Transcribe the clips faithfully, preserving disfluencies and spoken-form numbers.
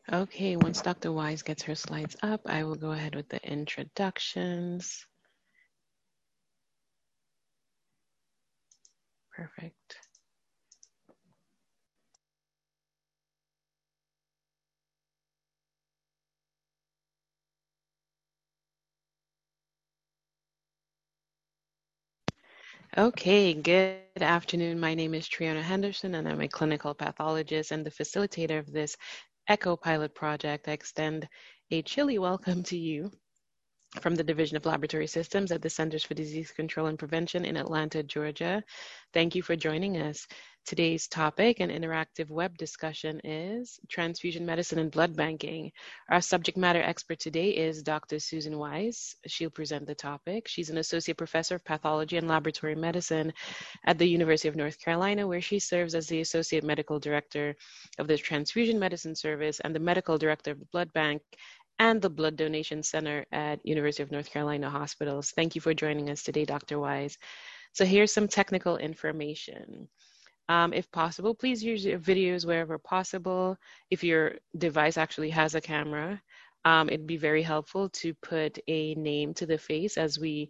Okay, once Doctor Wise gets her slides up, I will go ahead with the introductions. Perfect. Okay, good afternoon. My name is Triona Henderson, and I'm a clinical pathologist and the facilitator of this ECHO pilot project. I extend a chilly welcome to you from the Division of Laboratory Systems at the Centers for Disease Control and Prevention in Atlanta, Georgia. Thank you for joining us. Today's topic and interactive web discussion is transfusion medicine and blood banking. Our subject matter expert today is Doctor Susan Wise. She'll present the topic. She's an associate professor of pathology and laboratory medicine at the University of North Carolina, where she serves as the associate medical director of the Transfusion Medicine Service and the medical director of the blood bank and the Blood Donation Center at University of North Carolina Hospitals. Thank you for joining us today, Doctor Wise. So here's some technical information. Um, if possible, please use your videos wherever possible. If your device actually has a camera, um, it'd be very helpful to put a name to the face as we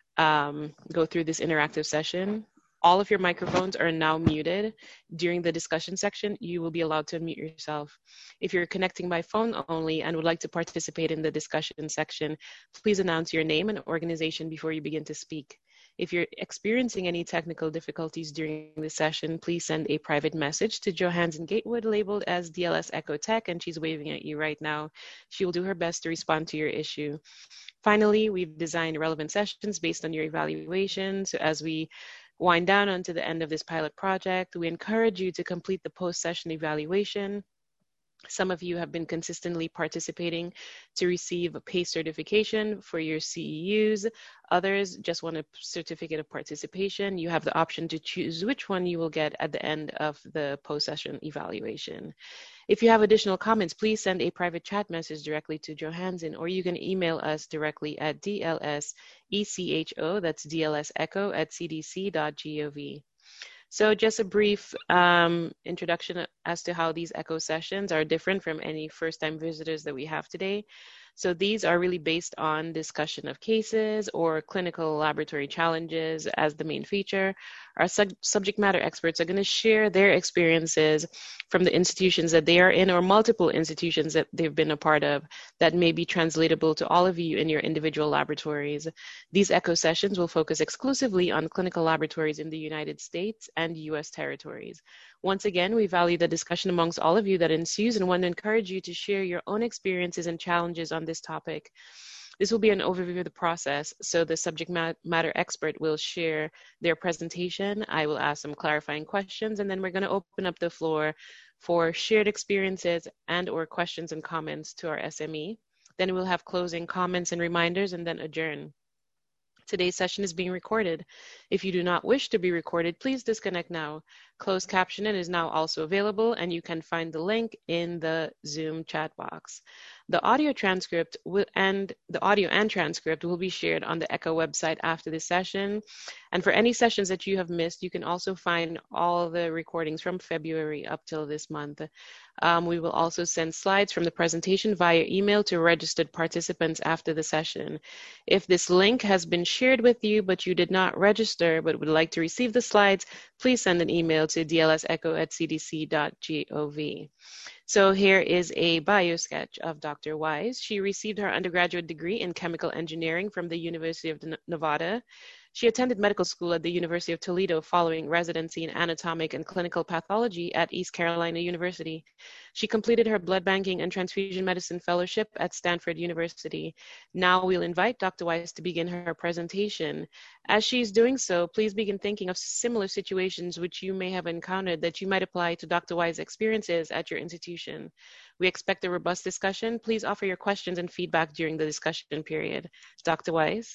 um, go through this interactive session. All of your microphones are now muted. During the discussion section, you will be allowed to unmute yourself. If you're connecting by phone only and would like to participate in the discussion section, please announce your name and organization before you begin to speak. If you're experiencing any technical difficulties during the session, please send a private message to Johansen Gatewood labeled as D L S Echo Tech, and she's waving at you right now. She will do her best to respond to your issue. Finally, we've designed relevant sessions based on your evaluation. So as we wind down onto the end of this pilot project, we encourage you to complete the post-session evaluation. Some of you have been consistently participating to receive a PACE certification for your C E Us. Others just want a certificate of participation. You have the option to choose which one you will get at the end of the post-session evaluation. If you have additional comments, please send a private chat message directly to Johansen, or you can email us directly at D L S E C H O, that's D L S Echo at C D C dot gov. So just a brief um, introduction as to how these ECHO sessions are different from any first-time visitors that we have today. So these are really based on discussion of cases or clinical laboratory challenges as the main feature. Our sub subject matter experts are going to share their experiences from the institutions that they are in or multiple institutions that they've been a part of that may be translatable to all of you in your individual laboratories. These ECHO sessions will focus exclusively on clinical laboratories in the United States and U S territories. Once again, we value the discussion amongst all of you that ensues and want to encourage you to share your own experiences and challenges on this topic. This will be an overview of the process, so the subject matter expert will share their presentation. I will ask some clarifying questions, and then we're going to open up the floor for shared experiences and or questions and comments to our S M E. Then we'll have closing comments and reminders, and then adjourn. Today's session is being recorded. If you do not wish to be recorded, please disconnect now. Closed captioning is now also available, and you can find the link in the Zoom chat box. The audio transcript will, and the audio and transcript will be shared on the ECHO website after this session. And for any sessions that you have missed, you can also find all the recordings from February up till this month. Um, we will also send slides from the presentation via email to registered participants after the session. If this link has been shared with you, but you did not register but would like to receive the slides, please send an email to D L S echo at C D C dot gov. So here is a bio sketch of Doctor Wise. She received her undergraduate degree in chemical engineering from the University of Nevada. She attended medical school at the University of Toledo following residency in anatomic and clinical pathology at East Carolina University. She completed her blood banking and transfusion medicine fellowship at Stanford University. Now we'll invite Doctor Wise to begin her presentation. As she's doing so, please begin thinking of similar situations which you may have encountered that you might apply to Doctor Wise's experiences at your institution. We expect a robust discussion. Please offer your questions and feedback during the discussion period. Doctor Wise.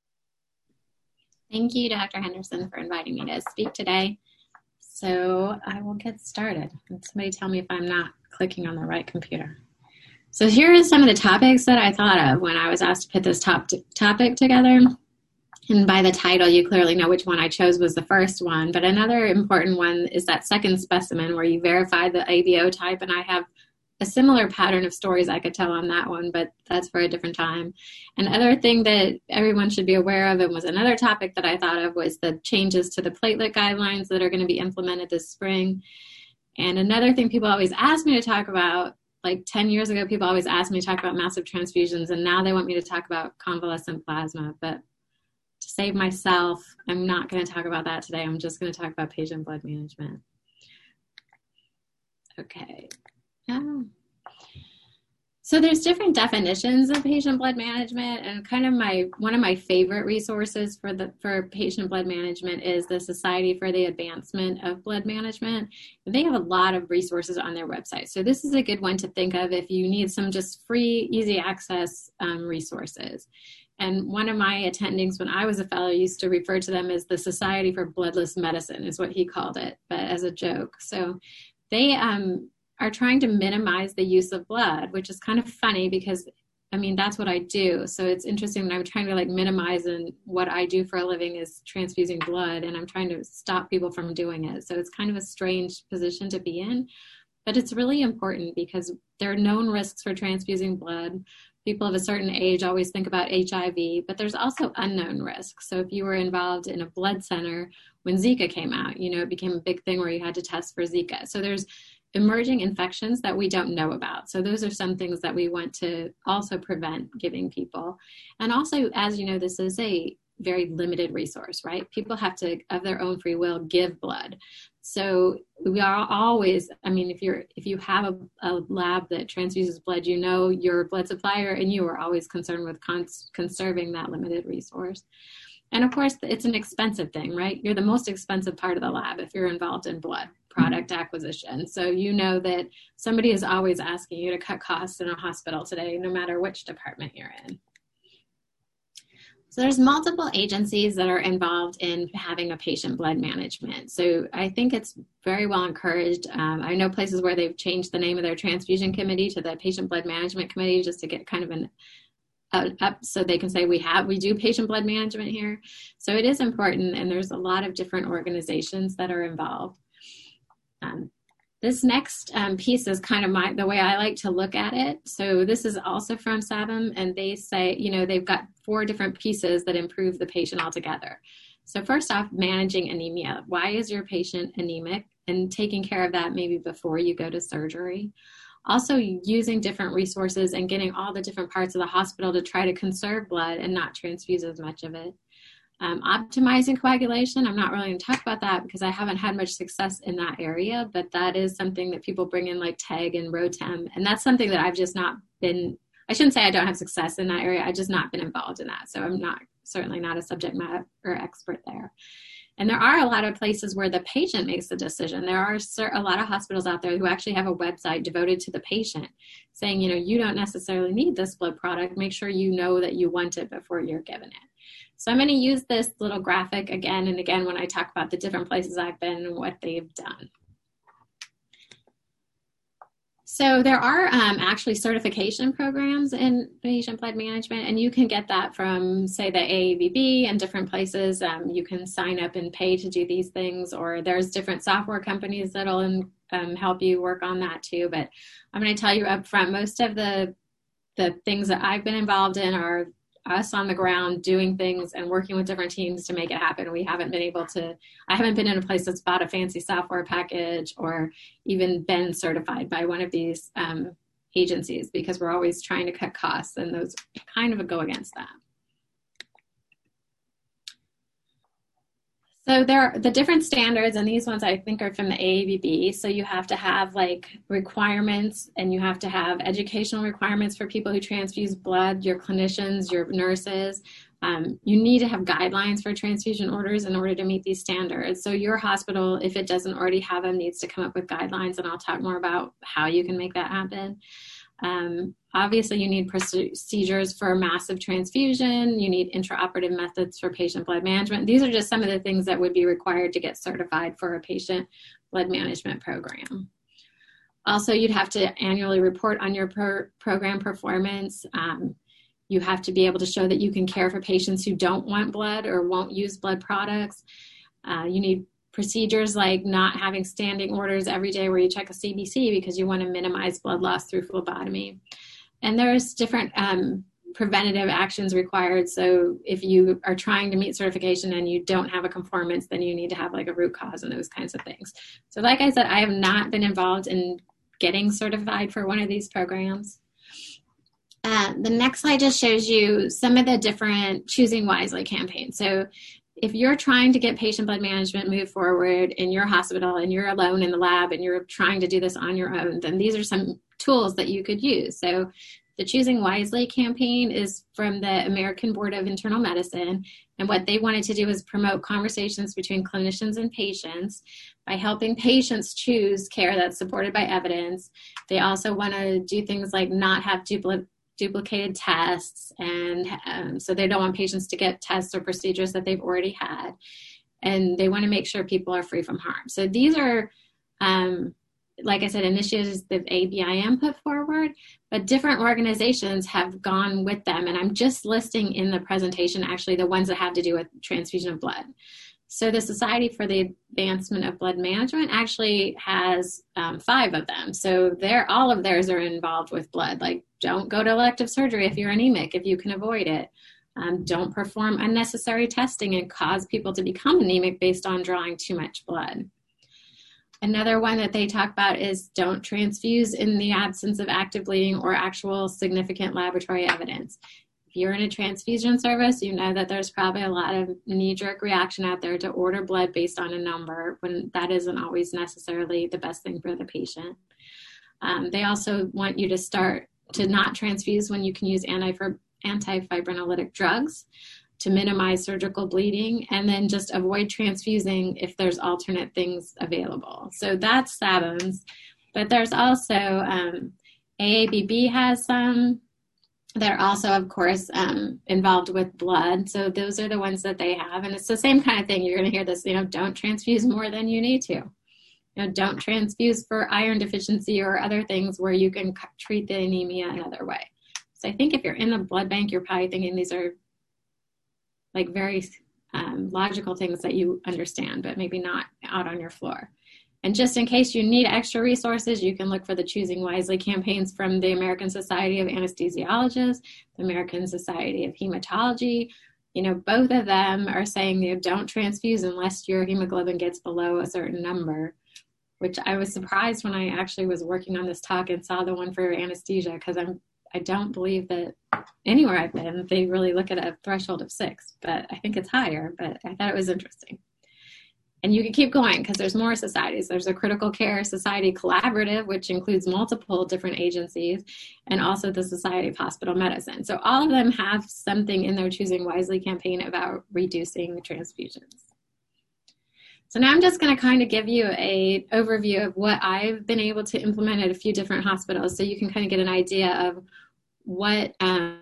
Thank you, Doctor Henderson, for inviting me to speak today. So I will get started. And somebody tell me if I'm not clicking on the right computer. So here are some of the topics that I thought of when I was asked to put this top topic together. And by the title, you clearly know which one I chose was the first one. But another important one is that second specimen where you verify the A V O type. And I have a similar pattern of stories I could tell on that one, but that's for a different time. Another thing that everyone should be aware of, and was another topic that I thought of, was the changes to the platelet guidelines that are going to be implemented this spring. And another thing people always ask me to talk about, like ten years ago, people always asked me to talk about massive transfusions, and now they want me to talk about convalescent plasma. But to save myself, I'm not going to talk about that today. I'm just going to talk about patient blood management. Okay. Um, so there's different definitions of patient blood management, and kind of my one of my favorite resources for the for patient blood management is the Society for the Advancement of Blood Management. And they have a lot of resources on their website. So this is a good one to think of if you need some just free, easy access um, resources. And one of my attendings when I was a fellow used to refer to them as the Society for Bloodless Medicine, is what he called it, but as a joke. So they um, are trying to minimize the use of blood, which is kind of funny because, I mean, that's what I do. So it's interesting when I'm trying to like minimize, and what I do for a living is transfusing blood, and I'm trying to stop people from doing it. So it's kind of a strange position to be in, but it's really important because there are known risks for transfusing blood. People of a certain age always think about H I V, but there's also unknown risks. So if you were involved in a blood center when Zika came out, you know, it became a big thing where you had to test for Zika. So there's emerging infections that we don't know about. So those are some things that we want to also prevent giving people. And also, as you know, this is a very limited resource, right? People have to, of their own free will, give blood. So we are always, I mean, if you're, if you have a, a lab that transfuses blood, you know your blood supplier, and you are always concerned with cons- conserving that limited resource. And of course, it's an expensive thing, right? You're the most expensive part of the lab if you're involved in blood product acquisition. So you know that somebody is always asking you to cut costs in a hospital today, no matter which department you're in. So there's multiple agencies that are involved in having a patient blood management. So I think it's very well encouraged. Um, I know places where they've changed the name of their transfusion committee to the patient blood management committee, just to get kind of an uh, up so they can say we have, we do patient blood management here. So it is important, and there's a lot of different organizations that are involved. Um, This next um, piece is kind of my, the way I like to look at it. So this is also from S A B M, and they say, you know, they've got four different pieces that improve the patient altogether. So first off, managing anemia. Why is your patient anemic? And taking care of that maybe before you go to surgery. Also using different resources and getting all the different parts of the hospital to try to conserve blood and not transfuse as much of it. Um, optimizing coagulation, I'm not really going to talk about that because I haven't had much success in that area, but that is something that people bring in like TEG and ROTEM, and that's something that I've just not been, I shouldn't say I don't have success in that area, I've just not been involved in that, so I'm not, certainly not a subject matter expert there. And there are a lot of places where the patient makes the decision. There are a lot of hospitals out there who actually have a website devoted to the patient saying, you know, you don't necessarily need this blood product, make sure you know that you want it before you're given it. So I'm going to use this little graphic again and again when I talk about the different places I've been and what they've done. So there are um, actually certification programs in patient blood management, and you can get that from, say, the A A B B and different places. Um, you can sign up and pay to do these things, or there's different software companies that'll um, help you work on that too. But I'm going to tell you up front, most of the, the things that I've been involved in are us on the ground doing things and working with different teams to make it happen. We haven't been able to, I haven't been in a place that's bought a fancy software package or even been certified by one of these um, agencies, because we're always trying to cut costs, and those kind of go against that. So there are the different standards, and these ones I think are from the A A B B. So you have to have like requirements, and you have to have educational requirements for people who transfuse blood, your clinicians, your nurses. Um, you need to have guidelines for transfusion orders in order to meet these standards. So your hospital, if it doesn't already have them, needs to come up with guidelines, and I'll talk more about how you can make that happen. Um, obviously, you need procedures for massive transfusion. You need intraoperative methods for patient blood management. These are just some of the things that would be required to get certified for a patient blood management program. Also, you'd have to annually report on your per program performance. Um, you have to be able to show that you can care for patients who don't want blood or won't use blood products. Uh, you need procedures like not having standing orders every day where you check a C B C because you want to minimize blood loss through phlebotomy. And there's different um, preventative actions required. So if you are trying to meet certification and you don't have a conformance, then you need to have like a root cause and those kinds of things. So like I said, I have not been involved in getting certified for one of these programs. Uh, the next slide just shows you some of the different Choosing Wisely campaigns. So if you're trying to get patient blood management move forward in your hospital and you're alone in the lab and you're trying to do this on your own, then these are some tools that you could use. So the Choosing Wisely campaign is from the American Board of Internal Medicine, and what they wanted to do is promote conversations between clinicians and patients by helping patients choose care that's supported by evidence. They also want to do things like not have duplicate duplicated tests, and um, so they don't want patients to get tests or procedures that they've already had, and they want to make sure people are free from harm. So these are, um, like I said, initiatives that A B I M put forward, but different organizations have gone with them, and I'm just listing in the presentation actually the ones that have to do with transfusion of blood. So the Society for the Advancement of Blood Management actually has um, five of them. So they're, all of theirs are involved with blood. Like, don't go to elective surgery if you're anemic, if you can avoid it. Um, don't perform unnecessary testing and cause people to become anemic based on drawing too much blood. Another one that they talk about is don't transfuse in the absence of active bleeding or actual significant laboratory evidence. If you're in a transfusion service, you know that there's probably a lot of knee-jerk reaction out there to order blood based on a number when that isn't always necessarily the best thing for the patient. Um, they also want you to start to not transfuse when you can use anti- antifibrinolytic drugs to minimize surgical bleeding, and then just avoid transfusing if there's alternate things available. So that's S A B Ns, but there's also um, A A B B has some. They're also, of course, um, involved with blood. So those are the ones that they have. And it's the same kind of thing. You're going to hear this, you know, don't transfuse more than you need to. You know, don't transfuse for iron deficiency or other things where you can treat the anemia another way. So I think if you're in the blood bank, you're probably thinking these are like very um, logical things that you understand, but maybe not out on your floor. And just in case you need extra resources, you can look for the Choosing Wisely campaigns from the American Society of Anesthesiologists, the American Society of Hematology. You know, both of them are saying, you know, don't transfuse unless your hemoglobin gets below a certain number, which I was surprised when I actually was working on this talk and saw the one for anesthesia, because I'm I don't believe that anywhere I've been, they really look at a threshold of six, but I think it's higher, but I thought it was interesting. And you can keep going because there's more societies. There's a Critical Care Society Collaborative, which includes multiple different agencies, and also the Society of Hospital Medicine. So all of them have something in their Choosing Wisely campaign about reducing transfusions. So now I'm just going to kind of give you an overview of what I've been able to implement at a few different hospitals, so you can kind of get an idea of what um,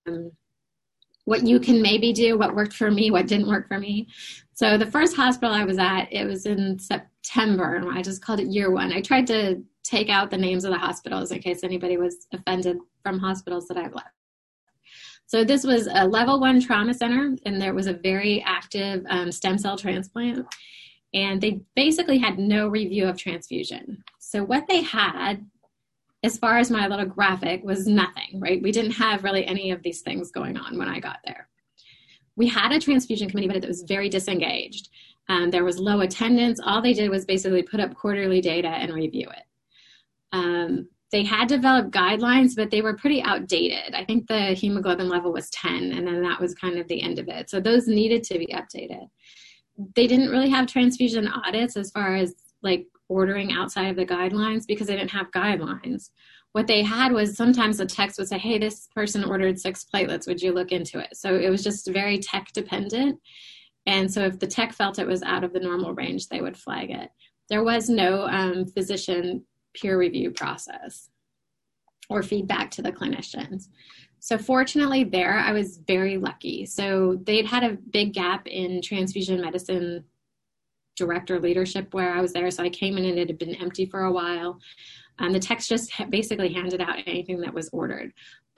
what you can maybe do, what worked for me, what didn't work for me. So the first hospital I was at, it was in September, and I just called it year one. I tried to take out the names of the hospitals in case anybody was offended from hospitals that I've left. So this was a level one trauma center, and there was a very active um, stem cell transplant, and they basically had no review of transfusion. So what they had, as far as my little graphic, was nothing, right? We didn't have really any of these things going on when I got there. We had a transfusion committee, but it was very disengaged. Um, there was low attendance. All they did was basically put up quarterly data and review it. Um, they had developed guidelines, but they were pretty outdated. I think the hemoglobin level was ten, and then that was kind of the end of it. So those needed to be updated. They didn't really have transfusion audits as far as like ordering outside of the guidelines because they didn't have guidelines. What they had was sometimes the text would say, hey, this person ordered six platelets, would you look into it? So it was just very tech dependent. And so if the tech felt it was out of the normal range, they would flag it. There was no um, physician peer review process or feedback to the clinicians. So fortunately there, I was very lucky. So they'd had a big gap in transfusion medicine director leadership where I was there. So I came in and it had been empty for a while. Um, the techs just ha- basically handed out anything that was ordered.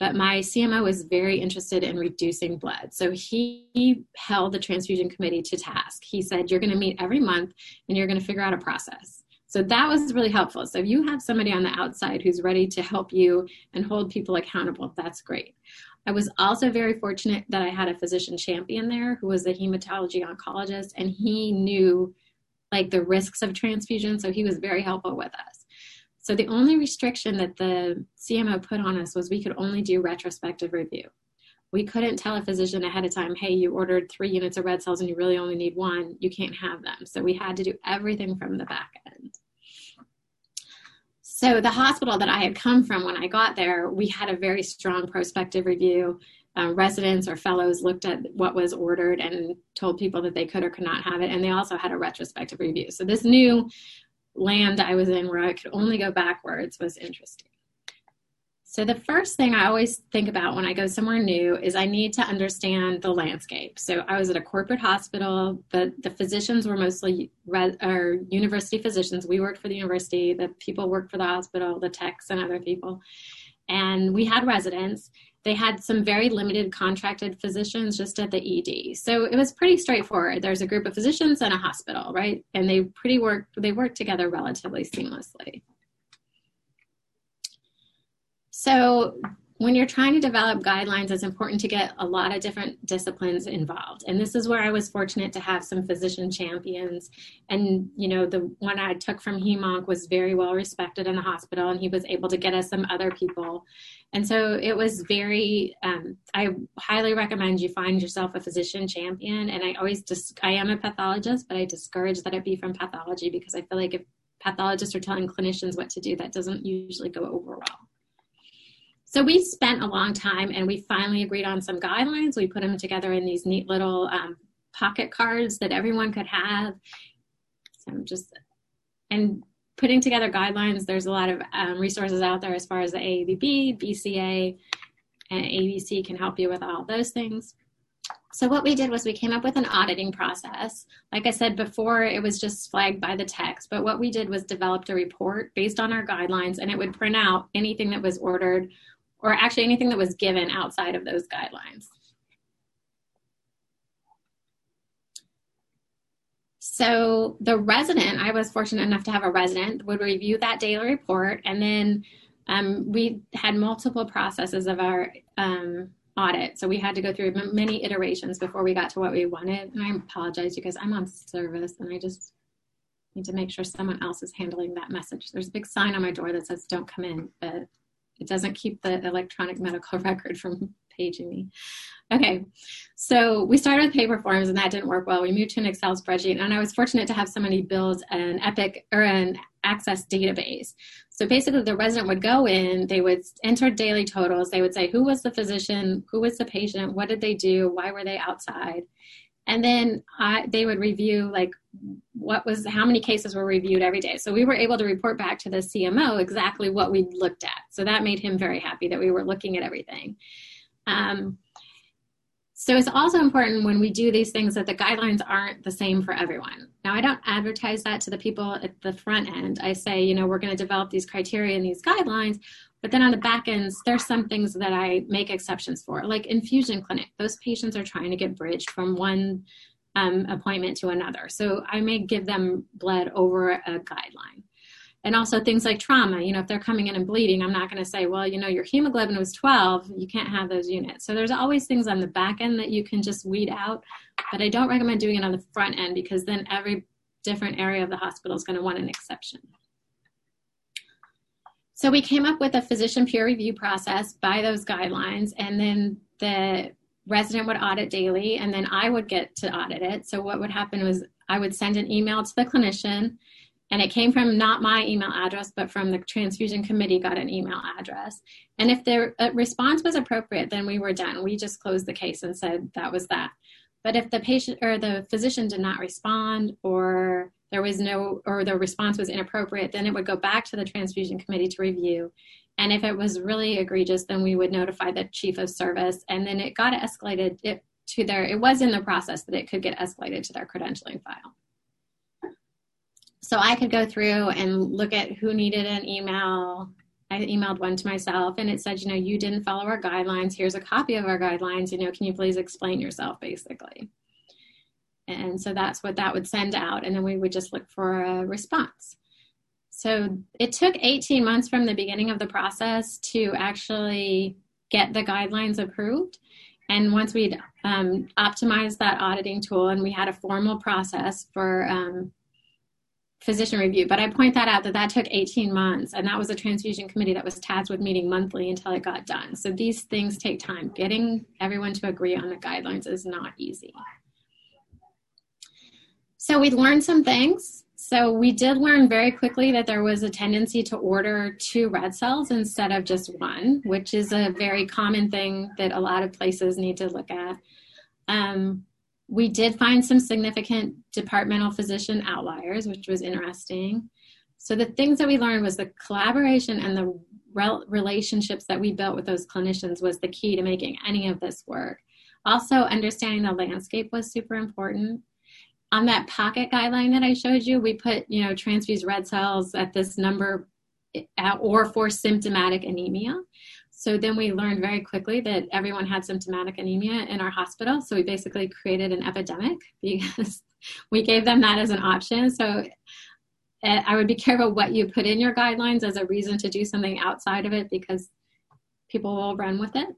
but my C M O was very interested in reducing blood. So he held the transfusion committee to task. He said, you're going to meet every month and you're going to figure out a process. So that was really helpful. So if you have somebody on the outside who's ready to help you and hold people accountable, that's great. I was also very fortunate that I had a physician champion there who was a hematology oncologist, and he knew like the risks of transfusion. So he was very helpful with us. So the only restriction that the C M O put on us was we could only do retrospective review. We couldn't tell a physician ahead of time, hey, you ordered three units of red cells and you really only need one. You can't have them. So we had to do everything from the back end. So the hospital that I had come from when I got there, we had a very strong prospective review. Uh, residents or fellows looked at what was ordered and told people that they could or could not have it. And they also had a retrospective review. So this new land I was in where I could only go backwards was interesting. So the first thing I always think about when I go somewhere new is I need to understand the landscape. So I was at a corporate hospital. The, the physicians were mostly res, or university physicians. We worked for the university. The people worked for the hospital, the techs and other people. And we had residents. They had some very limited contracted physicians just at the E D. So it was pretty straightforward. There's a group of physicians and a hospital, right? And they pretty work, they work together relatively seamlessly. So when you're trying to develop guidelines, it's important to get a lot of different disciplines involved. And this is where I was fortunate to have some physician champions. And, you know, the one I took from Hemonc was very well respected in the hospital, and he was able to get us some other people. And so it was very, um, I highly recommend you find yourself a physician champion. And I always just, I am a pathologist, but I discourage that it be from pathology, because I feel like if pathologists are telling clinicians what to do, that doesn't usually go over well. So we spent a long time, and we finally agreed on some guidelines. We put them together in these neat little um, pocket cards that everyone could have. So I'm just, and putting together guidelines, there's a lot of um, resources out there as far as the A A B B, B C A, and A B C can help you with all those things. So what we did was we came up with an auditing process. Like I said before, it was just flagged by the text, but what we did was developed a report based on our guidelines, and it would print out anything that was ordered, or actually anything that was given outside of those guidelines. So the resident, I was fortunate enough to have a resident, would review that daily report, and then um, we had multiple processes of our um, audit. So we had to go through many iterations before we got to what we wanted. And I apologize because I'm on service and I just need to make sure someone else is handling that message. There's a big sign on my door that says don't come in, but it doesn't keep the electronic medical record from paging me. Okay, so we started with paper forms and that didn't work well. We moved to an Excel spreadsheet, and I was fortunate to have somebody build an Epic or an Access database. So basically the resident would go in, they would enter daily totals, they would say who was the physician, who was the patient, what did they do, why were they outside? And then I, they would review like what was, how many cases were reviewed every day. So we were able to report back to the C M O exactly what we looked at. So that made him very happy that we were looking at everything. Um, so it's also important when we do these things that the guidelines aren't the same for everyone. Now, I don't advertise that to the people at the front end. I say, you know, we're going to develop these criteria and these guidelines, but then on the back ends, there's some things that I make exceptions for, like infusion clinic. Those patients are trying to get bridged from one um, appointment to another. So I may give them blood over a guideline. And also things like trauma, you know, if they're coming in and bleeding, I'm not going to say, well, you know, your hemoglobin was twelve, you can't have those units. So there's always things on the back end that you can just weed out, but I don't recommend doing it on the front end because then every different area of the hospital is going to want an exception. So we came up with a physician peer review process by those guidelines, and then the resident would audit daily, and then I would get to audit it. So what would happen was I would send an email to the clinician, and it came from not my email address, but from the transfusion committee got an email address. And if their response was appropriate, then we were done. We just closed the case and said that was that. But if the patient or the physician did not respond, or there was no, or the response was inappropriate, then it would go back to the transfusion committee to review. And if it was really egregious, then we would notify the chief of service, and then it got escalated it, to their, it was in the process that it could get escalated to their credentialing file. So I could go through and look at who needed an email I emailed one to myself, and it said, you know, you didn't follow our guidelines. Here's a copy of our guidelines. You know, can you please explain yourself, basically? And so that's what that would send out. And then we would just look for a response. So it took eighteen months from the beginning of the process to actually get the guidelines approved. And once we'd um, optimized that auditing tool, and we had a formal process for um, physician review. But I point that out that that took eighteen months, and that was a transfusion committee that was tasked with meeting monthly until it got done. So these things take time. Getting everyone to agree on the guidelines is not easy. So we learned some things. So we did learn very quickly that there was a tendency to order two red cells instead of just one, which is a very common thing that a lot of places need to look at. Um, We did find some significant departmental physician outliers, which was interesting. So the things that we learned was the collaboration and the rel- relationships that we built with those clinicians was the key to making any of this work. Also, understanding the landscape was super important. On that pocket guideline that I showed you, we put, you know, transfuse red cells at this number or for symptomatic anemia. So then we learned very quickly that everyone had symptomatic anemia in our hospital. So we basically created an epidemic because we gave them that as an option. So uh, I would be careful what you put in your guidelines as a reason to do something outside of it, because people will run with it.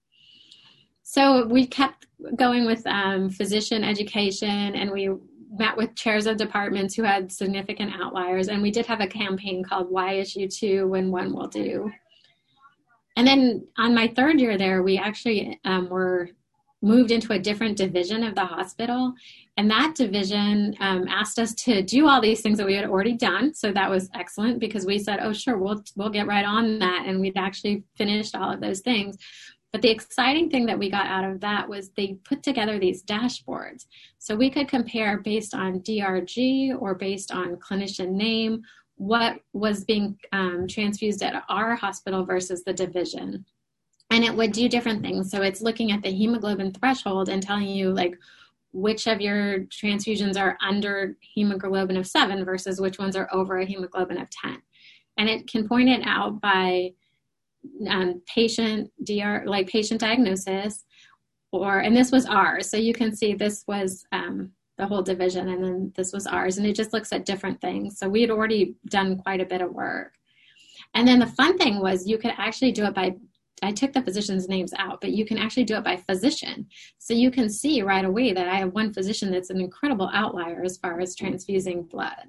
So we kept going with um, physician education, and we met with chairs of departments who had significant outliers. And we did have a campaign called Why Issue two When One Will Do. And then on my third year there, we actually um, were moved into a different division of the hospital. And that division um, asked us to do all these things that we had already done. So that was excellent, because we said, oh, sure, we'll, we'll get right on that. And we'd actually finished all of those things. But the exciting thing that we got out of that was they put together these dashboards. So we could compare based on D R G or based on clinician name what was being um, transfused at our hospital versus the division. And it would do different things. So it's looking at the hemoglobin threshold and telling you like which of your transfusions are under hemoglobin of seven versus which ones are over a hemoglobin of ten. And it can point it out by um, patient D R, like patient diagnosis, or, and this was ours. So you can see this was um, the whole division, and then this was ours, and it just looks at different things. So we had already done quite a bit of work. And then the fun thing was you could actually do it by, I took the physicians' names out, but you can actually do it by physician. So you can see right away that I have one physician that's an incredible outlier as far as transfusing blood.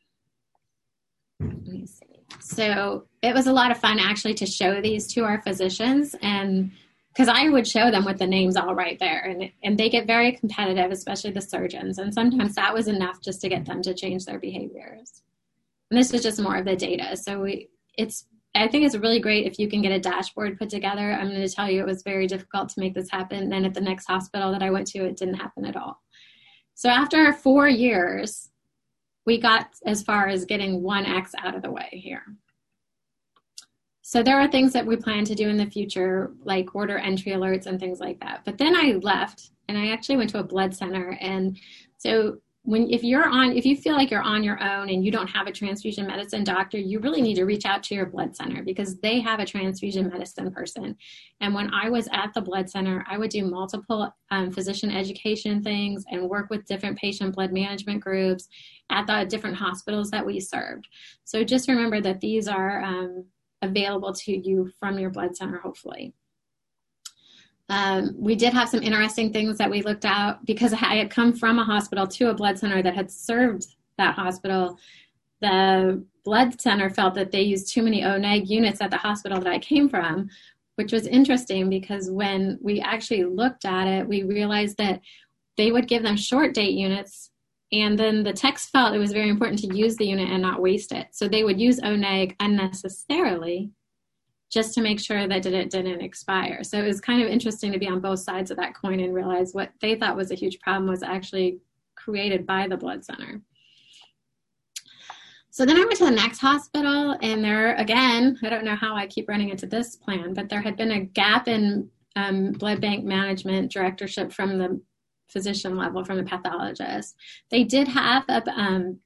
Let me see. So it was a lot of fun actually to show these to our physicians, and because I would show them with the names all right there, and and they get very competitive, especially the surgeons. And sometimes that was enough just to get them to change their behaviors. And this was just more of the data. So we, it's, I think it's really great if you can get a dashboard put together. I'm going to tell you, it was very difficult to make this happen. And at the next hospital that I went to, it didn't happen at all. So after four years, we got as far as getting one X out of the way here. So there are things that we plan to do in the future, like order entry alerts and things like that. But then I left, and I actually went to a blood center. And so when, if you're on, if you feel like you're on your own and you don't have a transfusion medicine doctor, you really need to reach out to your blood center, because they have a transfusion medicine person. And when I was at the blood center, I would do multiple um, physician education things and work with different patient blood management groups at the different hospitals that we served. So just remember that these are um, available to you from your blood center, hopefully. Um, we did have some interesting things that we looked at, because I had come from a hospital to a blood center that had served that hospital. The blood center felt that they used too many O N E G units at the hospital that I came from, which was interesting, because when we actually looked at it, we realized that they would give them short date units, and then the techs felt it was very important to use the unit and not waste it. So they would use O N E G unnecessarily just to make sure that it didn't expire. So it was kind of interesting to be on both sides of that coin and realize what they thought was a huge problem was actually created by the blood center. So then I went to the next hospital, and there, again, I don't know how I keep running into this plan, but there had been a gap in um, blood bank management directorship from the physician level, from the pathologist. They did have a, um,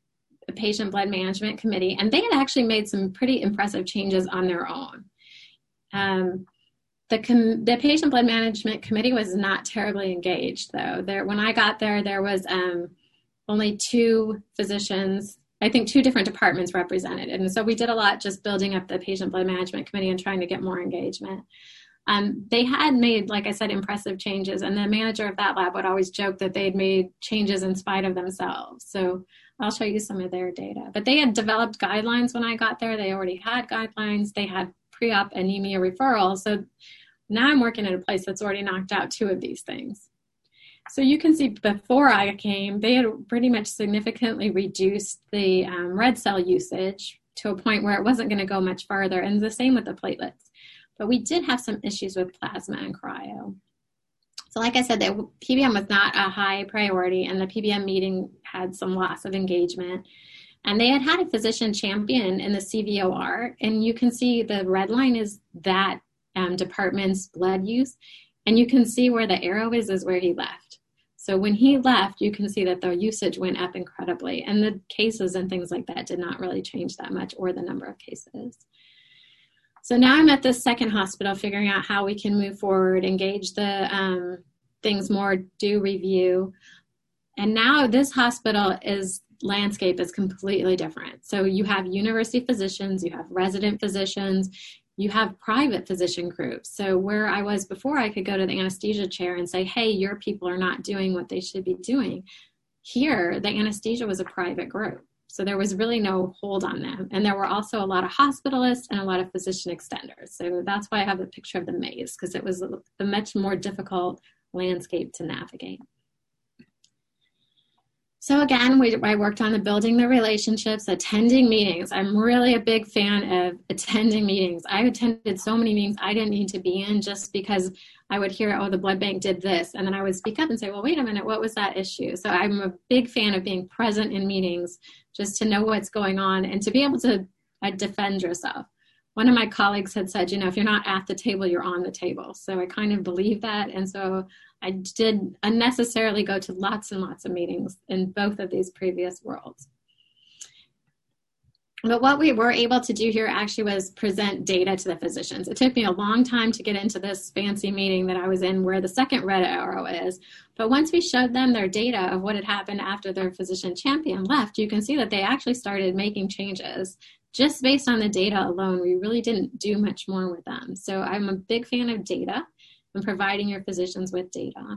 the Patient Blood Management Committee, and they had actually made some pretty impressive changes on their own. Um, the, com- the Patient Blood Management Committee was not terribly engaged, though. There, when I got there, there was um, only two physicians, I think two different departments represented. And so we did a lot just building up the Patient Blood Management Committee and trying to get more engagement. Um, they had made, like I said, impressive changes, and the manager of that lab would always joke that they'd made changes in spite of themselves. So I'll show you some of their data. But they had developed guidelines when I got there. They already had guidelines. They had pre-op anemia referrals. So now I'm working at a place that's already knocked out two of these things. So you can see before I came, they had pretty much significantly reduced the um, red cell usage to a point where it wasn't going to go much farther, and the same with the platelets. But we did have some issues with plasma and cryo. So like I said, the P B M was not a high priority, and the P B M meeting had some loss of engagement. And they had had a physician champion in the C V O R, and you can see the red line is that um, department's blood use, and you can see where the arrow is, is where he left. So when he left, you can see that the usage went up incredibly, and the cases and things like that did not really change that much, or the number of cases. So now I'm at this second hospital figuring out how we can move forward, engage the um, things more, do review. And now this hospital is, landscape is completely different. So you have university physicians, you have resident physicians, you have private physician groups. So where I was before, I could go to the anesthesia chair and say, hey, your people are not doing what they should be doing. Here, the anesthesia was a private group. So there was really no hold on them. And there were also a lot of hospitalists and a lot of physician extenders. So that's why I have a picture of the maze, because it was a much more difficult landscape to navigate. So again, we, I worked on the building the relationships, attending meetings. I'm really a big fan of attending meetings. I attended so many meetings I didn't need to be in just because I would hear, oh, the blood bank did this. And then I would speak up and say, well, wait a minute, what was that issue? So I'm a big fan of being present in meetings just to know what's going on and to be able to uh, defend yourself. One of my colleagues had said, you know, if you're not at the table, you're on the table. So I kind of believe that. And so I did unnecessarily go to lots and lots of meetings in both of these previous worlds. But what we were able to do here actually was present data to the physicians. It took me a long time to get into this fancy meeting that I was in where the second red arrow is. But once we showed them their data of what had happened after their physician champion left, you can see that they actually started making changes. Just based on the data alone, we really didn't do much more with them. So I'm a big fan of data and providing your physicians with data.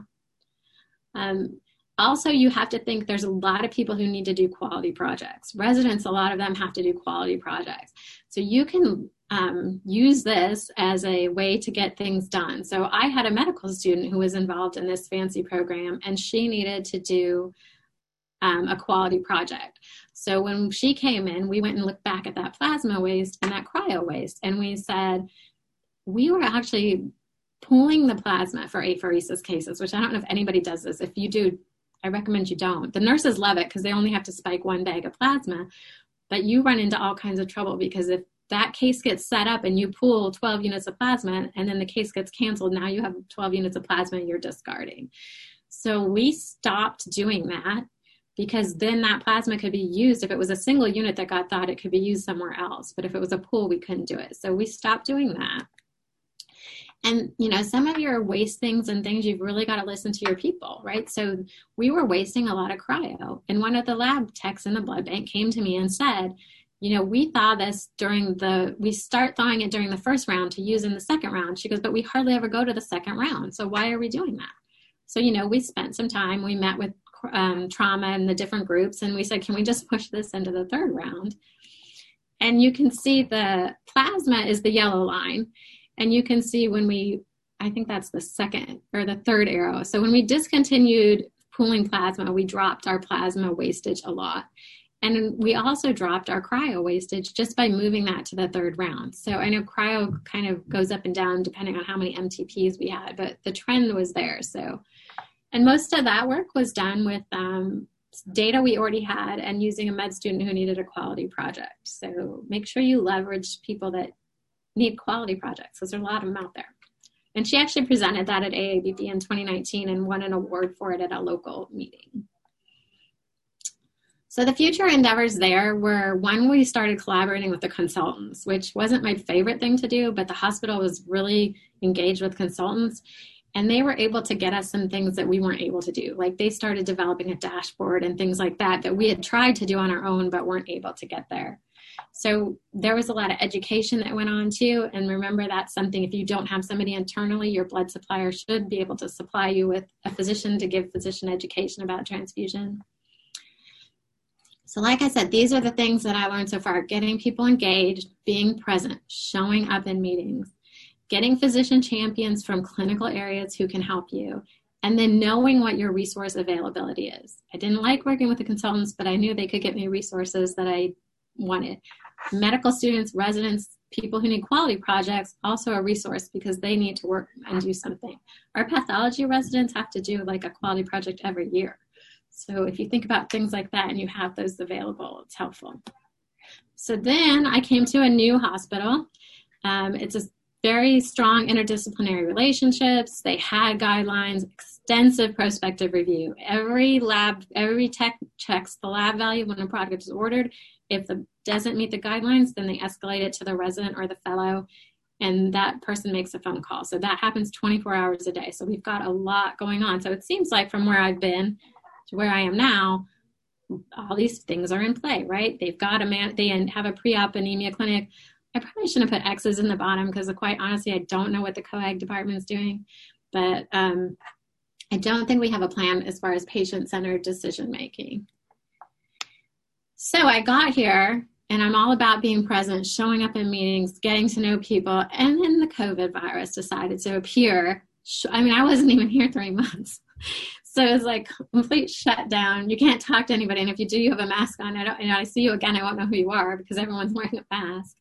Um, Also, you have to think there's a lot of people who need to do quality projects. Residents, a lot of them have to do quality projects. So you can um, use this as a way to get things done. So I had a medical student who was involved in this fancy program, and she needed to do um, a quality project. So when she came in, we went and looked back at that plasma waste and that cryo waste, and we said, we were actually pooling the plasma for apheresis cases, which I don't know if anybody does this. If you do, I recommend you don't. The nurses love it because they only have to spike one bag of plasma, but you run into all kinds of trouble because if that case gets set up and you pool twelve units of plasma and then the case gets canceled, now you have twelve units of plasma you're discarding. So we stopped doing that because then that plasma could be used. If it was a single unit that got thawed, it could be used somewhere else. But if it was a pool, we couldn't do it. So we stopped doing that. And, you know, some of your waste things and things, you've really got to listen to your people, right? So we were wasting a lot of cryo. And one of the lab techs in the blood bank came to me and said, you know, we thaw this during the, we start thawing it during the first round to use in the second round. She goes, but we hardly ever go to the second round. So why are we doing that? So, you know, we spent some time, we met with um, trauma and the different groups, and we said, can we just push this into the third round? And you can see the plasma is the yellow line. And you can see when we, I think that's the second or the third arrow. So when we discontinued pooling plasma, we dropped our plasma wastage a lot. And we also dropped our cryo wastage just by moving that to the third round. So I know cryo kind of goes up and down depending on how many M T Ps we had, but the trend was there. So, and most of that work was done with um, data we already had and using a med student who needed a quality project. So make sure you leverage people that need quality projects, because there's a lot of them out there. And she actually presented that at A A B B in twenty nineteen and won an award for it at a local meeting. So the future endeavors there were, one, we started collaborating with the consultants, which wasn't my favorite thing to do, but the hospital was really engaged with consultants, and they were able to get us some things that we weren't able to do. Like they started developing a dashboard and things like that that we had tried to do on our own but weren't able to get there. So there was a lot of education that went on too. And remember, that's something, if you don't have somebody internally, your blood supplier should be able to supply you with a physician to give physician education about transfusion. So like I said, these are the things that I learned so far: getting people engaged, being present, showing up in meetings, getting physician champions from clinical areas who can help you, and then knowing what your resource availability is. I didn't like working with the consultants, but I knew they could get me resources that I wanted. Medical students, residents, people who need quality projects, also a resource because they need to work and do something. Our pathology residents have to do like a quality project every year. So if you think about things like that and you have those available, it's helpful. So then I came to a new hospital. Um, it's a very strong interdisciplinary relationships. They had guidelines, extensive prospective review. Every lab, every tech checks the lab value when a product is ordered. If it doesn't meet the guidelines, then they escalate it to the resident or the fellow, and that person makes a phone call. So that happens twenty-four hours a day. So we've got a lot going on. So it seems like from where I've been to where I am now, all these things are in play, right? They've got a man, they have a pre-op anemia clinic. I probably shouldn't have put X's in the bottom because quite honestly, I don't know what the coag department is doing, but um, I don't think we have a plan as far as patient-centered decision-making. So I got here and I'm all about being present, showing up in meetings, getting to know people, and then the COVID virus decided to appear. I mean, I wasn't even here three months. So it was like complete shutdown. You can't talk to anybody. And if you do, you have a mask on. I don't, and I see you again, I won't know who you are because everyone's wearing a mask.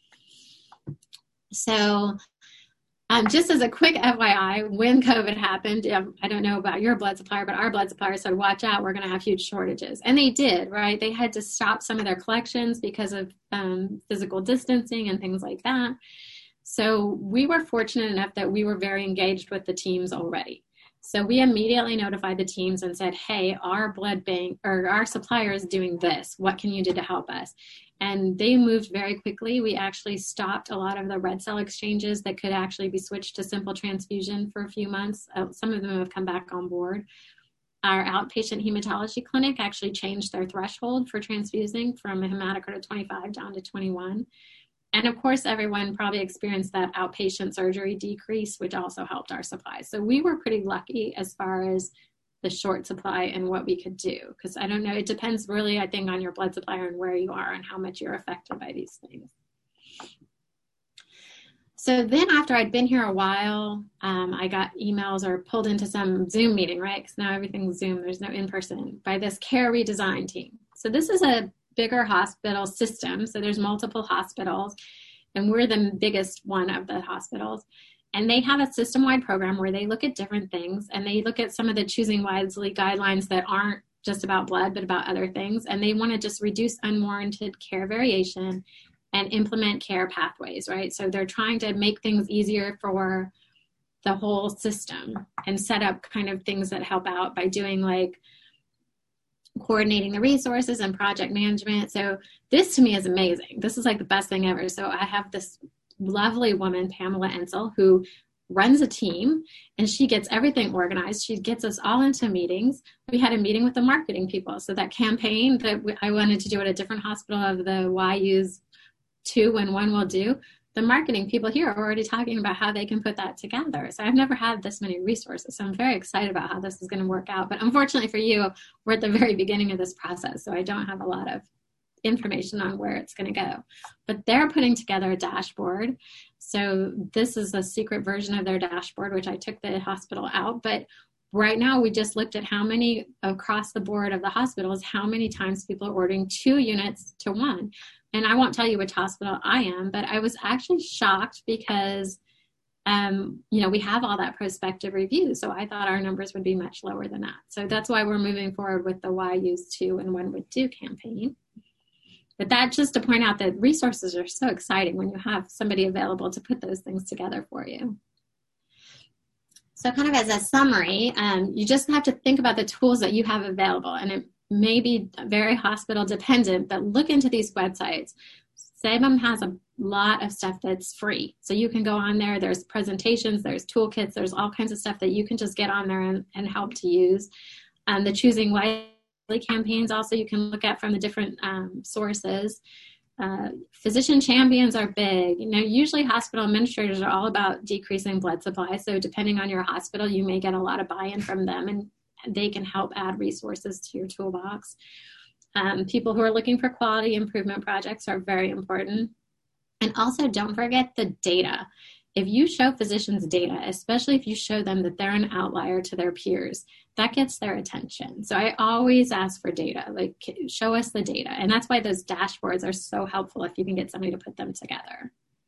So um, just as a quick F Y I, when COVID happened, um, I don't know about your blood supplier, but our blood supplier said, watch out, we're going to have huge shortages. And they did, right? They had to stop some of their collections because of um, physical distancing and things like that. So we were fortunate enough that we were very engaged with the teams already. So we immediately notified the teams and said, hey, our blood bank or our supplier is doing this. What can you do to help us? And they moved very quickly. We actually stopped a lot of the red cell exchanges that could actually be switched to simple transfusion for a few months. Uh, some of them have come back on board. Our outpatient hematology clinic actually changed their threshold for transfusing from a hematocrit of twenty-five down to twenty-one. And of course, everyone probably experienced that outpatient surgery decrease, which also helped our supply. So we were pretty lucky as far as the short supply and what we could do. Because I don't know, it depends really, I think, on your blood supplier and where you are and how much you're affected by these things. So then after I'd been here a while, um, I got emails or pulled into some Zoom meeting, right? Because now everything's Zoom, there's no in-person, by this care redesign team. So this is a bigger hospital system. So there's multiple hospitals and we're the biggest one of the hospitals. And they have a system-wide program where they look at different things and they look at some of the choosing wisely guidelines that aren't just about blood, but about other things. And they want to just reduce unwarranted care variation and implement care pathways, right? So they're trying to make things easier for the whole system and set up kind of things that help out by doing like coordinating the resources and project management. So this to me is amazing. This is like the best thing ever. So I have this lovely woman, Pamela Ensel, who runs a team and she gets everything organized. She gets us all into meetings. We had a meeting with the marketing people. So that campaign that I wanted to do at a different hospital of the why use two when one will do, the marketing people here are already talking about how they can put that together. So I've never had this many resources. So I'm very excited about how this is going to work out. But unfortunately for you, we're at the very beginning of this process. So I don't have a lot of information on where it's going to go. But they're putting together a dashboard. So this is a secret version of their dashboard, which I took the hospital out. But right now we just looked at how many across the board of the hospitals, how many times people are ordering two units to one. And I won't tell you which hospital I am, but I was actually shocked because, um, you know, we have all that prospective review. So I thought our numbers would be much lower than that. So that's why we're moving forward with the why use two and one would do campaign. But that just to point out that resources are so exciting when you have somebody available to put those things together for you. So kind of as a summary, um, you just have to think about the tools that you have available. And it, may be very hospital dependent, but look into these websites. Sabum has a lot of stuff that's free. So you can go on there. There's presentations, there's toolkits, there's all kinds of stuff that you can just get on there and, and help to use. Um, the Choosing Wisely campaigns also you can look at from the different um, sources. Uh, physician champions are big. You know, usually hospital administrators are all about decreasing blood supply. So depending on your hospital, you may get a lot of buy-in from them, and they can help add resources to your toolbox. Um, people who are looking for quality improvement projects are very important. And also don't forget the data. If you show physicians data, especially if you show them that they're an outlier to their peers, that gets their attention. So I always ask for data, like show us the data. And that's why those dashboards are so helpful if you can get somebody to put them together.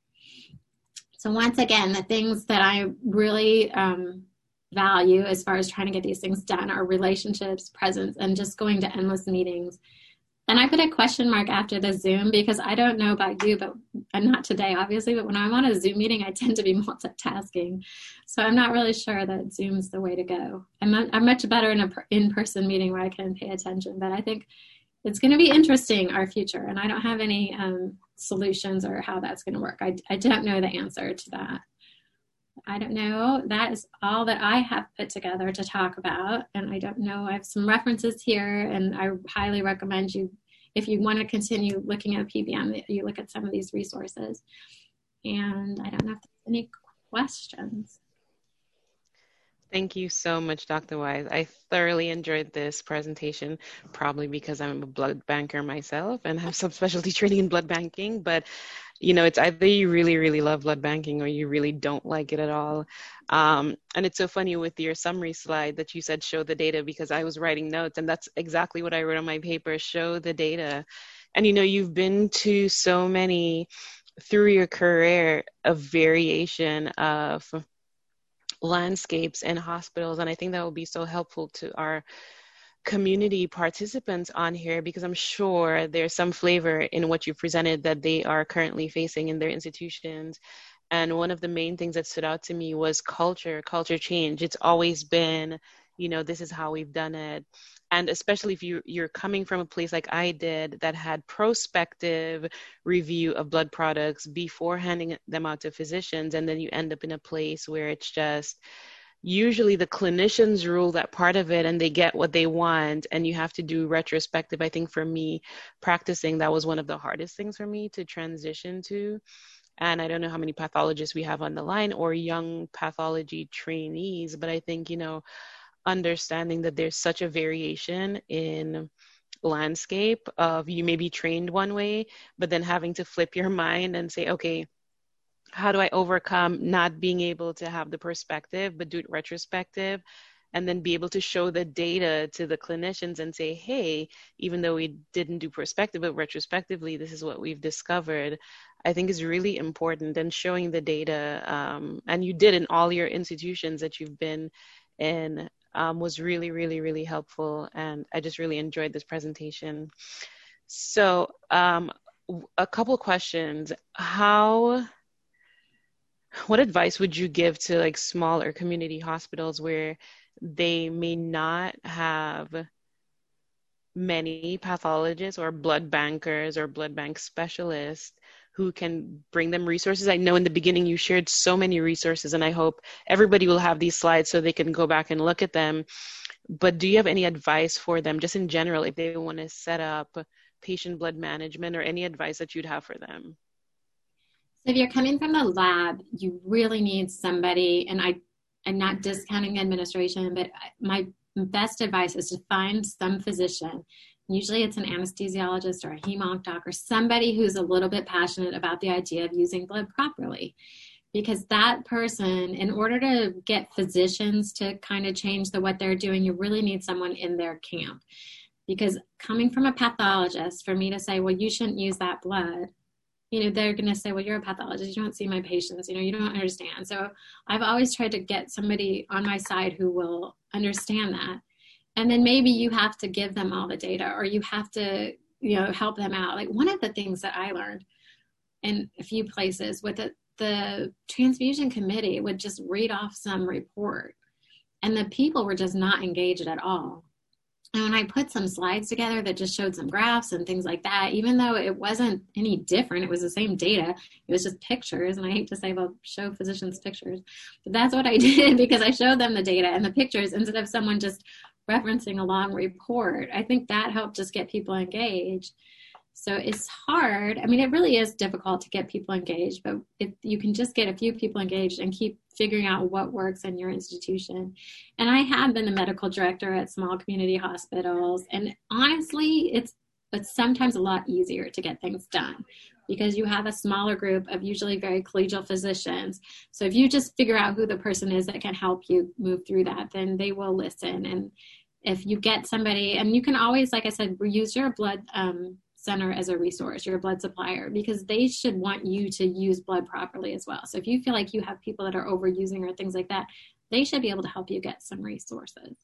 So once again, the things that I really um, value as far as trying to get these things done are relationships, presence, and just going to endless meetings. And I put a question mark after the Zoom because I don't know about you, but and not today, obviously, but when I'm on a Zoom meeting, I tend to be multitasking. So I'm not really sure that Zoom's the way to go. I'm, I'm much better in an in-person meeting where I can pay attention, but I think it's going to be interesting, our future. And I don't have any um, solutions or how that's going to work. I, I don't know the answer to that. I don't know. That is all that I have put together to talk about. And I don't know. I have some references here, and I highly recommend you, if you want to continue looking at P B M, that you look at some of these resources. And I don't know if there's any questions. Thank you so much, Doctor Wise. I thoroughly enjoyed this presentation, probably because I'm a blood banker myself and have some specialty training in blood banking. But, you know, it's either you really, really love blood banking or you really don't like it at all. Um, and it's so funny with your summary slide that you said show the data, because I was writing notes, and that's exactly what I wrote on my paper, show the data. And, you know, you've been to so many, through your career, a variation of landscapes and hospitals, and I think that will be so helpful to our community participants on here, because I'm sure there's some flavor in what you presented that they are currently facing in their institutions. And one of the main things that stood out to me was culture, culture change. It's always been, you know, this is how we've done it. And especially if you, you're coming from a place like I did that had prospective review of blood products before handing them out to physicians, and then you end up in a place where it's just usually the clinicians rule that part of it and they get what they want, and you have to do retrospective. I think for me, practicing, that was one of the hardest things for me to transition to. And I don't know how many pathologists we have on the line or young pathology trainees, but I think, you know, understanding that there's such a variation in landscape of you may be trained one way, but then having to flip your mind and say, okay, how do I overcome not being able to have the perspective, but do it retrospective, and then be able to show the data to the clinicians and say, hey, even though we didn't do perspective, but retrospectively, this is what we've discovered, I think is really important. And showing the data, um, and you did in all your institutions that you've been in, um, was really, really, really helpful. And I just really enjoyed this presentation. So um, a couple questions. How, what advice would you give to like smaller community hospitals where they may not have many pathologists or blood bankers or blood bank specialists who can bring them resources? I know in the beginning you shared so many resources, and I hope everybody will have these slides so they can go back and look at them. But do you have any advice for them, just in general, if they want to set up patient blood management, or any advice that you'd have for them? So if you're coming from the lab, you really need somebody, and I, I'm not discounting administration, but my best advice is to find some physician. Usually it's an anesthesiologist or a hemonc doc or somebody who's a little bit passionate about the idea of using blood properly. Because that person, in order to get physicians to kind of change the what they're doing, you really need someone in their camp. Because coming from a pathologist, for me to say, well, you shouldn't use that blood, you know, they're going to say, well, you're a pathologist, you don't see my patients, you know, you don't understand. So I've always tried to get somebody on my side who will understand that. And then maybe you have to give them all the data, or you have to, you know, help them out. Like one of the things that I learned in a few places with the, the transfusion committee would just read off some report, and the people were just not engaged at all. And when I put some slides together that just showed some graphs and things like that, even though it wasn't any different, it was the same data, it was just pictures. And I hate to say, well, show physicians pictures, but that's what I did, because I showed them the data and the pictures instead of someone just referencing a long report. I think that helped just get people engaged. So it's hard. I mean, it really is difficult to get people engaged, but if you can just get a few people engaged and keep figuring out what works in your institution. And I have been the medical director at small community hospitals. And honestly, it's, it's sometimes a lot easier to get things done because you have a smaller group of usually very collegial physicians. So if you just figure out who the person is that can help you move through that, then they will listen. And if you get somebody, and you can always, like I said, use your blood um, center as a resource, your blood supplier, because they should want you to use blood properly as well. So if you feel like you have people that are overusing or things like that, they should be able to help you get some resources.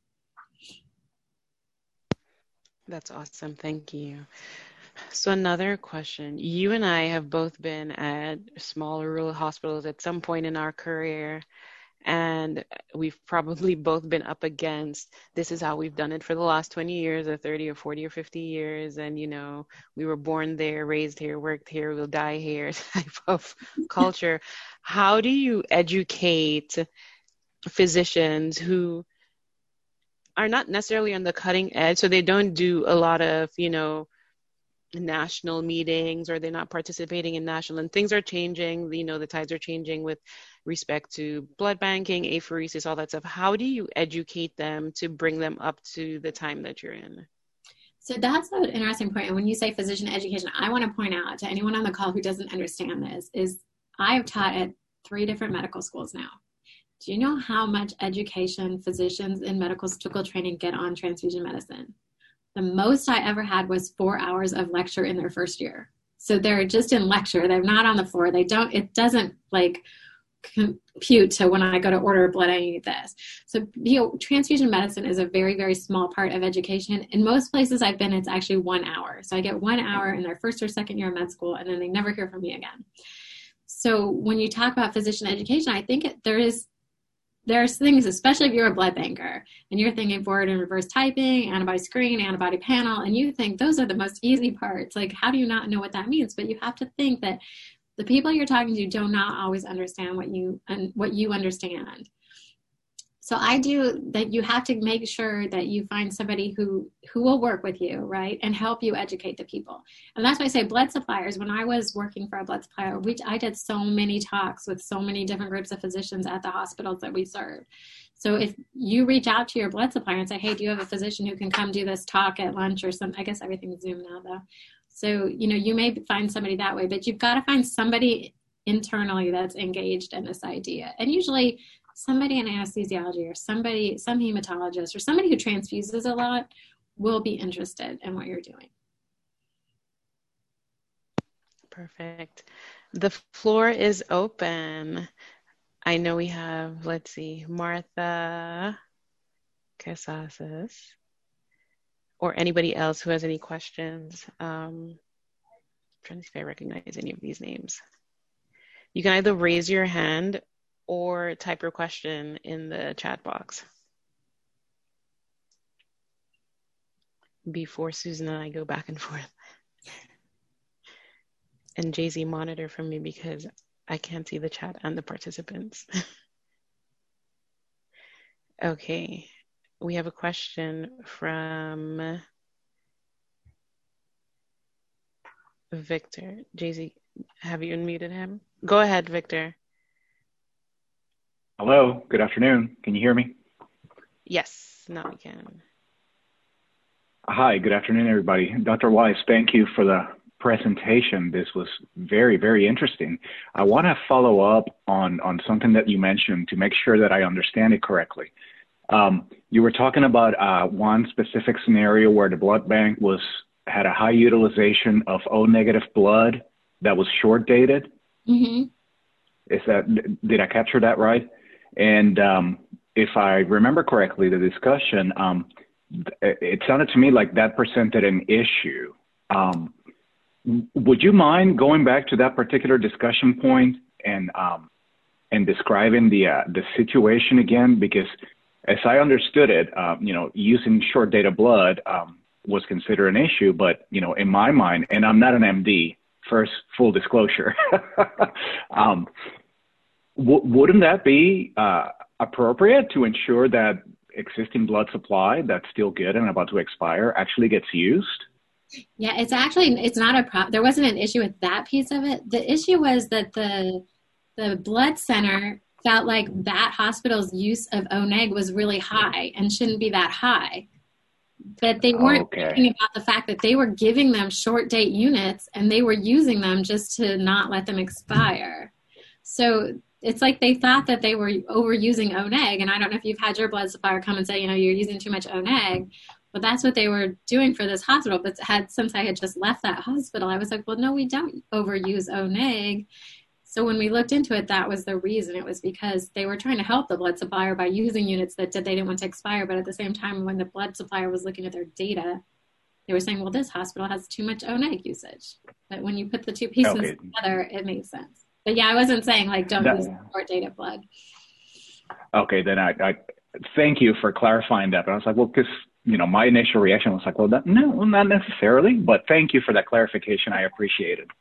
That's awesome. Thank you. So another question. You and I have both been at small rural hospitals at some point in our career. And we've probably both been up against, this is how we've done it for the last twenty years or thirty or forty or fifty years. And, you know, we were born there, raised here, worked here, we'll die here type of culture. How do you educate physicians who are not necessarily on the cutting edge? So they don't do a lot of, you know, national meetings, or they're not participating in national, and things are changing, you know, the tides are changing with respect to blood banking, apheresis, all that stuff. How do you educate them to bring them up to the time that you're in? So that's an interesting point. And when you say physician education, I want to point out to anyone on the call who doesn't understand this is I have taught at three different medical schools now. Do you know how much education physicians in medical school training get on transfusion medicine? The most I ever had was four hours of lecture in their first year. So they're just in lecture. They're not on the floor. They don't, it doesn't like compute to when I go to order blood, I need this. So, you know, transfusion medicine is a very, very small part of education. In most places I've been, it's actually one hour. So I get one hour in their first or second year of med school, and then they never hear from me again. So when you talk about physician education, I think it, there is There's things, especially if you're a blood banker and you're thinking forward and reverse typing, antibody screen, antibody panel, and you think those are the most easy parts. Like, how do you not know what that means? But you have to think that the people you're talking to do not always understand what you and what you understand. So I do that. You have to make sure that you find somebody who, who will work with you, right, and help you educate the people. And that's why I say blood suppliers. When I was working for a blood supplier, we, I did so many talks with so many different groups of physicians at the hospitals that we served. So if you reach out to your blood supplier and say, hey, do you have a physician who can come do this talk at lunch or something? I guess everything's Zoom now, though. So, you know, you may find somebody that way, but you've got to find somebody internally that's engaged in this idea. And usually somebody in anesthesiology or somebody, some hematologist or somebody who transfuses a lot will be interested in what you're doing. Perfect. The floor is open. I know we have, let's see, Martha Casasas, or anybody else who has any questions. Um, I'm trying to see if I recognize any of these names. You can either raise your hand or type your question in the chat box before Susan and I go back and forth. And Jay Z, monitor for me because I can't see the chat and the participants. Okay, we have a question from Victor. Jay Z, have you unmuted him? Go ahead, Victor. Hello, good afternoon. Can you hear me? Yes, now we can. Hi, good afternoon, everybody. Doctor Weiss, thank you for the presentation. This was very, very interesting. I want to follow up on, on something that you mentioned to make sure that I understand it correctly. Um, you were talking about uh, one specific scenario where the blood bank was had a high utilization of O negative blood that was short dated. Mm-hmm. Is that, did I capture that right? And um, if I remember correctly, the discussion, um, it sounded to me like that presented an issue. Um, would you mind going back to that particular discussion point and um, and describing the uh, the situation again? Because as I understood it, um, you know, using short data blood um, was considered an issue, but, you know, in my mind, and I'm not an M D, first full disclosure, um, w- wouldn't that be uh, appropriate to ensure that existing blood supply that's still good and about to expire actually gets used? Yeah, it's actually, it's not a problem. There wasn't an issue with that piece of it. The issue was that the the blood center felt like that hospital's use of O N E G was really high and shouldn't be that high. But they weren't Okay. thinking about the fact that they were giving them short date units and they were using them just to not let them expire. So it's like they thought that they were overusing O N E G. And I don't know if you've had your blood supplier come and say, you know, you're using too much O N E G. But that's what they were doing for this hospital. But had since I had just left that hospital, I was like, well, no, we don't overuse O N E G. So when we looked into it, that was the reason. It was because they were trying to help the blood supplier by using units that did, they didn't want to expire. But at the same time, when the blood supplier was looking at their data, they were saying, well, this hospital has too much O N E G usage. But when you put the two pieces Okay. together, it made sense. But yeah, I wasn't saying like don't That, use short dated blood. Okay, then I, I thank you for clarifying that. But I was like, well, because, you know, my initial reaction was like, well, that, no, not necessarily. But thank you for that clarification. I appreciate it.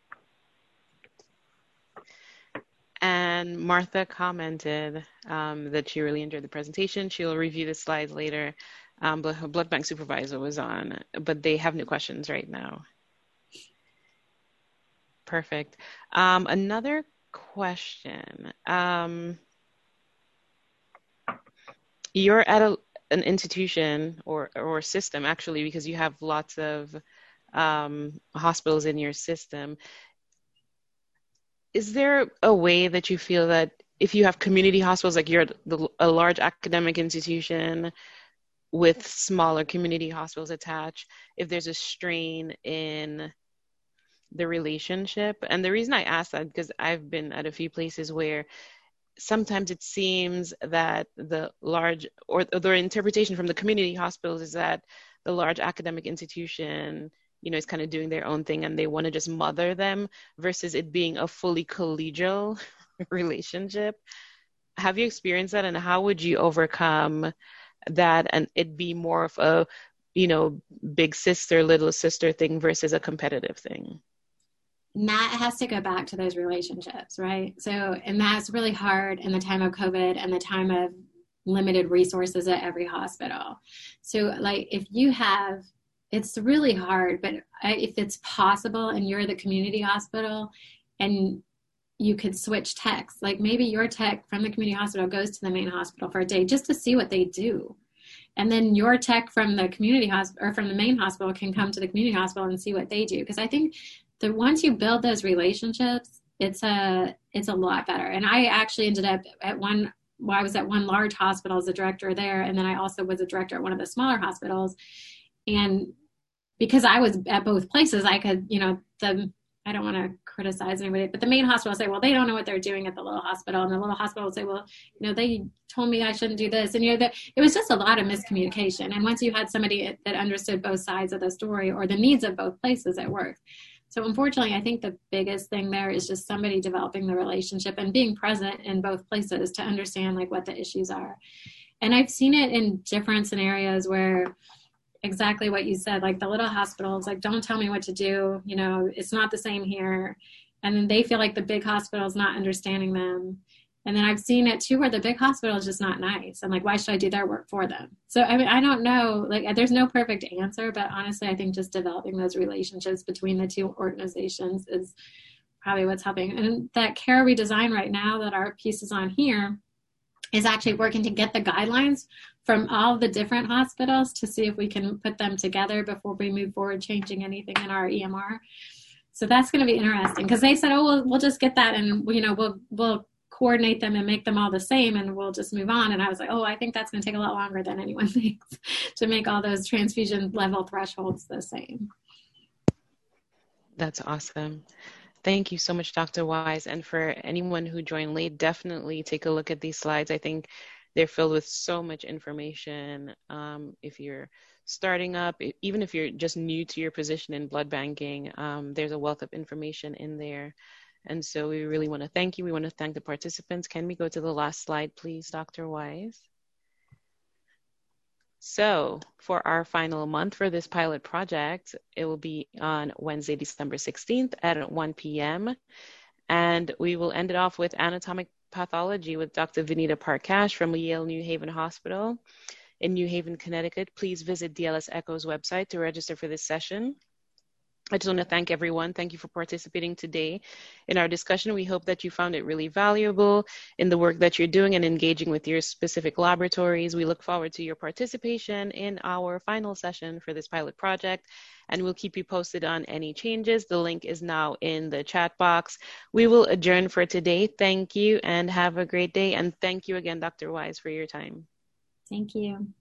And Martha commented um, that she really enjoyed the presentation. She'll review the slides later. Um, but her blood bank supervisor was on, but they have no questions right now. Perfect. Um, another question. Um, you're at a, an institution or, or system, actually, because you have lots of um, hospitals in your system. Is there a way that you feel that if you have community hospitals, like you're the, a large academic institution with smaller community hospitals attached, if there's a strain in the relationship? And the reason I ask that, because I've been at a few places where sometimes it seems that the large, or the interpretation from the community hospitals is that the large academic institution, you know, is kind of doing their own thing and they want to just mother them versus it being a fully collegial relationship. Have you experienced that, and how would you overcome that and it be more of a, you know, big sister, little sister thing versus a competitive thing? And that has to go back to those relationships, right? So, and that's really hard in the time of COVID and the time of limited resources at every hospital. So like if you have, it's really hard, but if it's possible and you're the community hospital and you could switch techs, like maybe your tech from the community hospital goes to the main hospital for a day just to see what they do. And then your tech from the community hospital or from the main hospital can come to the community hospital and see what they do. Because I think that once you build those relationships, it's a, it's a lot better. And I actually ended up at one, well, I was at one large hospital as a director there. And then I also was a director at one of the smaller hospitals. And because I was at both places, I could, you know, the, I don't want to criticize anybody, but the main hospital will say, well, they don't know what they're doing at the little hospital. And the little hospital will say, well, you know, they told me I shouldn't do this. And, you know, that it was just a lot of miscommunication. And once you had somebody that understood both sides of the story or the needs of both places, it worked. So unfortunately, I think the biggest thing there is just somebody developing the relationship and being present in both places to understand like what the issues are. And I've seen it in different scenarios where exactly what you said, like the little hospitals, like, don't tell me what to do. You know, it's not the same here. And then they feel like the big hospital is not understanding them. And then I've seen it too, where the big hospital is just not nice. I'm like, why should I do their work for them? So, I mean, I don't know, like there's no perfect answer, but honestly, I think just developing those relationships between the two organizations is probably what's helping. And that care redesign right now that our piece is on here is actually working to get the guidelines from all the different hospitals to see if we can put them together before we move forward changing anything in our E M R. So that's going to be interesting because they said, oh, we'll, we'll just get that and, you know, we'll, we'll coordinate them and make them all the same and we'll just move on. And I was like, oh, I think that's going to take a lot longer than anyone thinks to make all those transfusion level thresholds the same. That's awesome. Thank you so much, Doctor Wise. And for anyone who joined late, definitely take a look at these slides. I think they're filled with so much information. Um, if you're starting up, even if you're just new to your position in blood banking, um, there's a wealth of information in there. And so we really want to thank you. We want to thank the participants. Can we go to the last slide, please, Doctor Wise? So for our final month for this pilot project, it will be on Wednesday, December sixteenth at one p.m. And we will end it off with anatomic pathology with Doctor Vinita Parkash from Yale New Haven Hospital in New Haven, Connecticut. Please visit D L S Echo's website to register for this session. I just want to thank everyone. Thank you for participating today in our discussion. We hope that you found it really valuable in the work that you're doing and engaging with your specific laboratories. We look forward to your participation in our final session for this pilot project, and we'll keep you posted on any changes. The link is now in the chat box. We will adjourn for today. Thank you and have a great day. And thank you again, Doctor Wise, for your time. Thank you.